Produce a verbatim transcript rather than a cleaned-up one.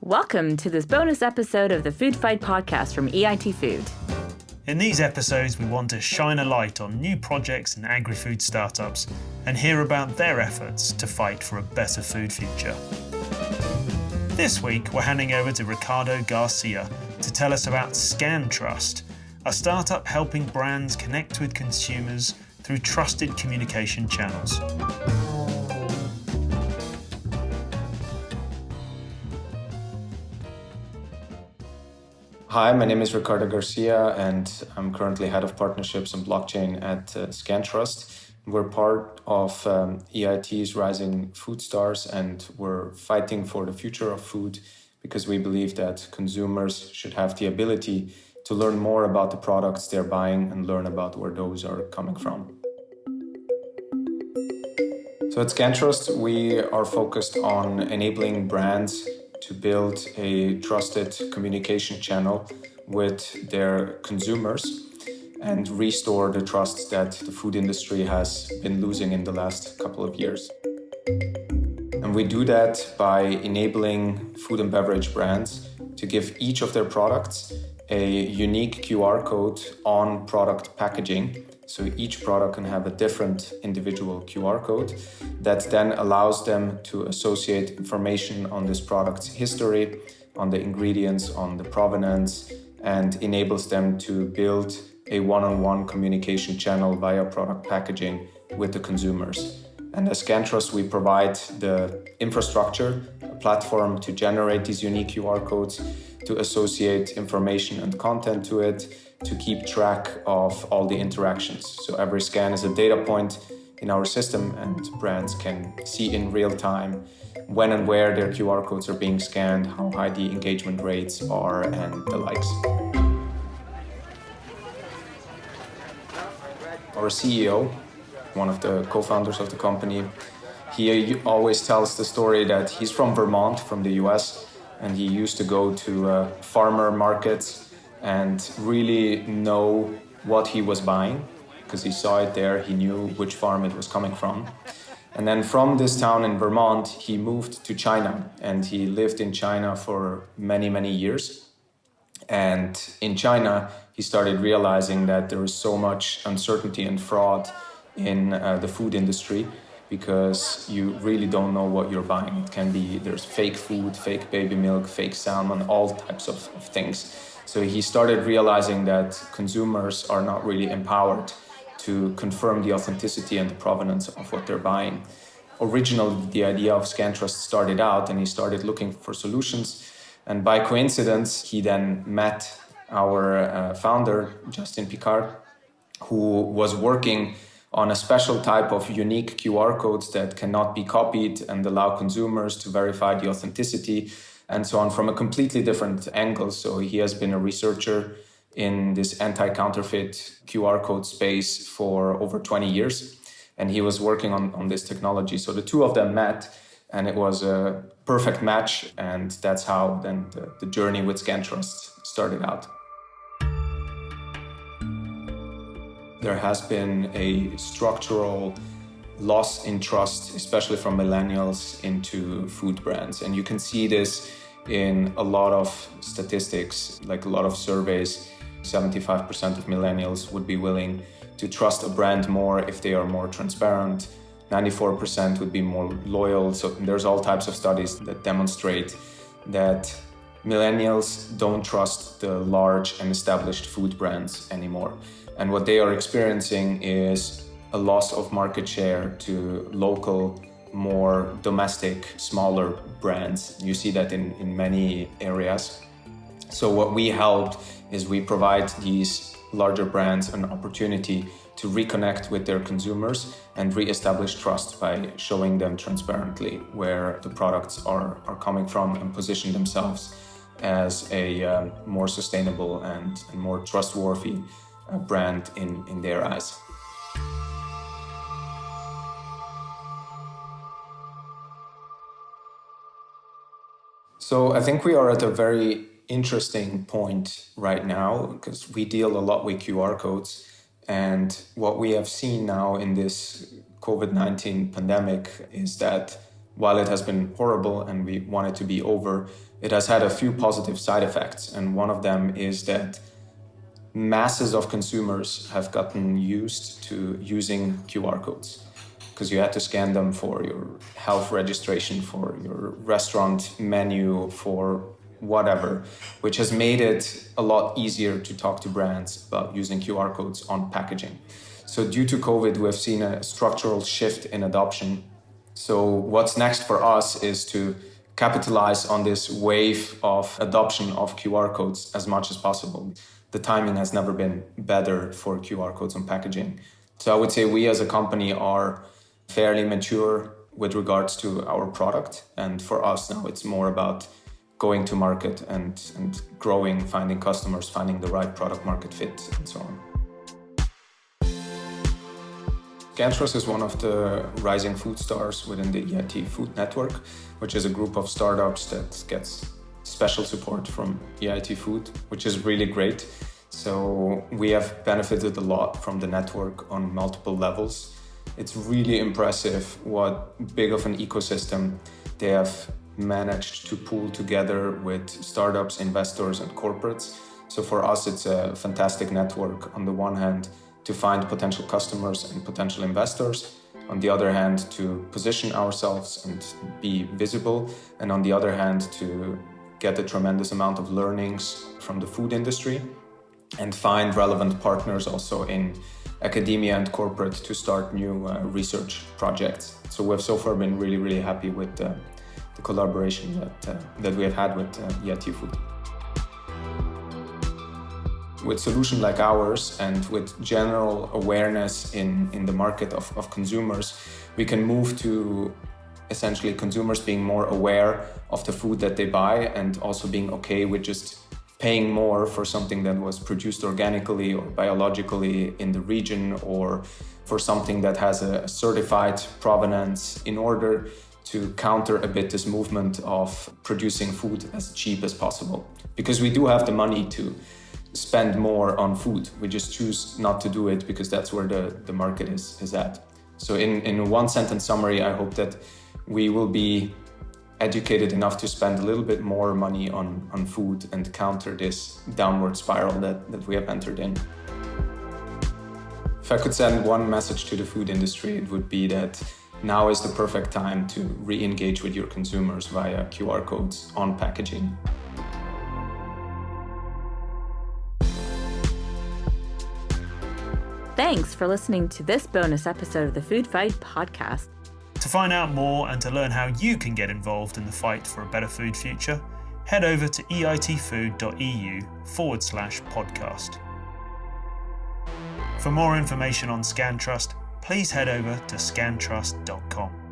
Welcome to this bonus episode of the Food Fight podcast from E I T Food. In these episodes, we want to shine a light on new projects and agri-food startups and hear about their efforts to fight for a better food future. This week, we're handing over to Ricardo Garcia to tell us about ScanTrust, a startup helping brands connect with consumers through trusted communication channels. Hi, my name is Ricardo Garcia, and I'm currently head of partnerships and blockchain at uh, ScanTrust. We're part of um, E I T's Rising Food Stars, and we're fighting for the future of food because we believe that consumers should have the ability to learn more about the products they're buying and learn about where those are coming from. So at ScanTrust, we are focused on enabling brands to build a trusted communication channel with their consumers and restore the trust that the food industry has been losing in the last couple of years. And we do that by enabling food and beverage brands to give each of their products a unique Q R code on product packaging. So each product can have a different individual Q R code that then allows them to associate information on this product's history, on the ingredients, on the provenance, and enables them to build a one-on-one communication channel via product packaging with the consumers. And as ScanTrust, we provide the infrastructure, a platform to generate these unique Q R codes, to associate information and content to it, to keep track of all the interactions. So every scan is a data point in our system, and brands can see in real time when and where their Q R codes are being scanned, how high the engagement rates are, and the likes. Our C E O, one of the co-founders of the company, he always tells the story that he's from Vermont, from the U S, and he used to go to uh, farmer markets and really know what he was buying because he saw it there, he knew which farm it was coming from. And then from this town in Vermont, he moved to China, and he lived in China for many, many years. And in China, he started realizing that there was so much uncertainty and fraud in uh, the food industry, because you really don't know what you're buying. It can be, there's fake food, fake baby milk, fake salmon, all types of, of things. So he started realizing that consumers are not really empowered to confirm the authenticity and the provenance of what they're buying. Originally, the idea of ScanTrust started out, and he started looking for solutions. And by coincidence, he then met our uh, founder, Justin Picard, who was working on a special type of unique Q R codes that cannot be copied and allow consumers to verify the authenticity and so on from a completely different angle. So he has been a researcher in this anti-counterfeit Q R code space for over twenty years. And he was working on, on this technology. So the two of them met, and it was a perfect match. And that's how then the, the journey with ScanTrust started out. There has been a structural loss in trust, especially from millennials, into food brands. And you can see this in a lot of statistics, like a lot of surveys. seventy-five percent of millennials would be willing to trust a brand more if they are more transparent. ninety-four percent would be more loyal. So there's all types of studies that demonstrate that millennials don't trust the large and established food brands anymore. And what they are experiencing is a loss of market share to local, more domestic, smaller brands. You see that in, in many areas. So what we helped is we provide these larger brands an opportunity to reconnect with their consumers and re-establish trust by showing them transparently where the products are, are coming from and position themselves as a um, more sustainable and, and more trustworthy uh, brand in, in their eyes. So I think we are at a very interesting point right now because we deal a lot with Q R codes. And what we have seen now in this COVID nineteen pandemic is that while it has been horrible and we want it to be over, it has had a few positive side effects. And one of them is that masses of consumers have gotten used to using Q R codes, because you had to scan them for your health registration, for your restaurant menu, for whatever, which has made it a lot easier to talk to brands about using Q R codes on packaging. So due to COVID, we've seen a structural shift in adoption. So what's next for us is to capitalize on this wave of adoption of Q R codes as much as possible. The timing has never been better for Q R codes on packaging. So I would say we as a company are fairly mature with regards to our product. And for us now, it's more about going to market and, and growing, finding customers, finding the right product market fit, and so on. Scantrust is one of the rising food stars within the E I T Food Network, which is a group of startups that gets special support from E I T Food, which is really great. So we have benefited a lot from the network on multiple levels. It's really impressive what big of an ecosystem they have managed to pull together with startups, investors, and corporates. So for us, it's a fantastic network on the one hand to find potential customers and potential investors, on the other hand to position ourselves and be visible, and on the other hand to get a tremendous amount of learnings from the food industry and find relevant partners also in academia and corporate to start new uh, research projects. So we've so far been really, really happy with uh, the collaboration that, uh, that we have had with uh, E I T Food. With solutions like ours and with general awareness in, in the market of, of consumers, we can move to essentially consumers being more aware of the food that they buy and also being okay with just paying more for something that was produced organically or biologically in the region, or for something that has a certified provenance, in order to counter a bit this movement of producing food as cheap as possible. Because we do have the money to spend more on food. We just choose not to do it because that's where the, the market is, is at. So in, in one sentence summary, I hope that we will be educated enough to spend a little bit more money on, on food and counter this downward spiral that, that we have entered in. If I could send one message to the food industry, it would be that now is the perfect time to re-engage with your consumers via Q R codes on packaging. Thanks for listening to this bonus episode of the Food Fight podcast. To find out more and to learn how you can get involved in the fight for a better food future, head over to eitfood.eu forward slash podcast. For more information on Scantrust, please head over to scantrust dot com.